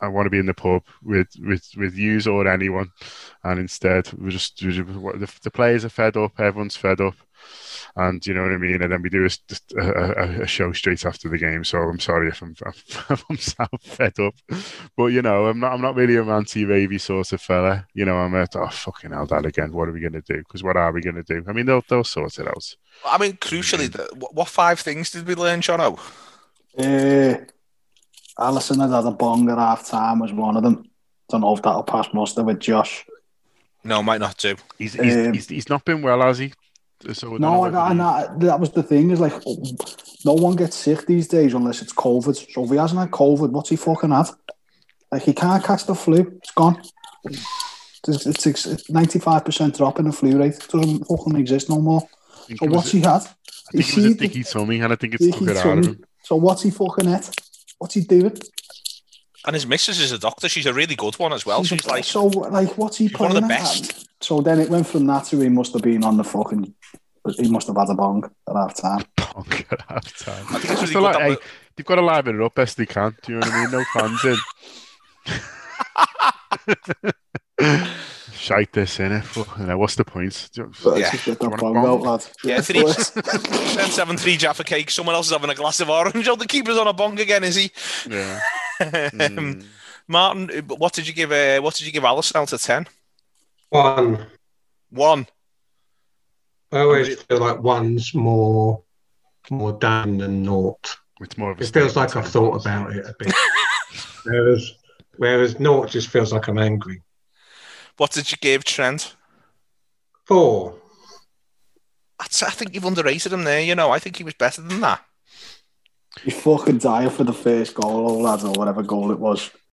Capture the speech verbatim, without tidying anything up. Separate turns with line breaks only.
I want to be in the pub with with with yous or anyone, and instead we just, we just the, the players are fed up, everyone's fed up, and you know what I mean. And then we do a, just a, a, a show straight after the game. So I'm sorry if I'm if I'm so fed up, but you know I'm not I'm not really a ranty ravey sort of fella. You know I'm at oh fucking hell that again. What are we gonna do? Because what are we gonna do? I mean they'll they'll sort it out.
I mean, crucially, the, what five things did we learn, Jono?
Uh, Allison had had a bong at half time was one of them. Don't know if that'll pass muster with Josh.
No, might not do.
He's he's,
Um,
he's, he's not been well, has he? So
no, I, I, I, that was the thing. Is like no one gets sick these days unless it's COVID. So if he hasn't had COVID, what's he fucking had? Like he can't catch the flu. It's gone. It's, it's ninety-five percent drop in the flu rate. It doesn't fucking exist no more. So what's
a,
he had?
I think it was a dicky tummy, and I think it's took it out of him.
So what's he fucking at? What's he doing?
And his missus is a doctor. She's a really good one as well. She's, she's like
so like what's he playing?
One of the best.
At? So then it went from that to he must have been on the fucking. He must have had a bong at half time.
Bong at half time.
I think it's really
good like, hey,
was...
they've got to liven it up best they can. Do you know what I mean? No fans in. Shite this in it. What's the point?
Yeah, get that bong out, lad.
Yeah, three, ten, seven, three Jaffa cake. Someone else is having a glass of orange. Oh, the keeper's on a bong again, is he?
Yeah.
mm. Martin, what did you give? Uh, what did you give Allison out of ten?
One.
One.
I always feel like one's more more damn than naught.
It's more of a
it feels like I've thought about it a bit. whereas whereas naught just feels like I'm angry.
What did you give Trent?
Four.
That's, I think you've underrated him there. You know, I think he was better than that.
He fucking died for the first goal, lads, or whatever goal it was.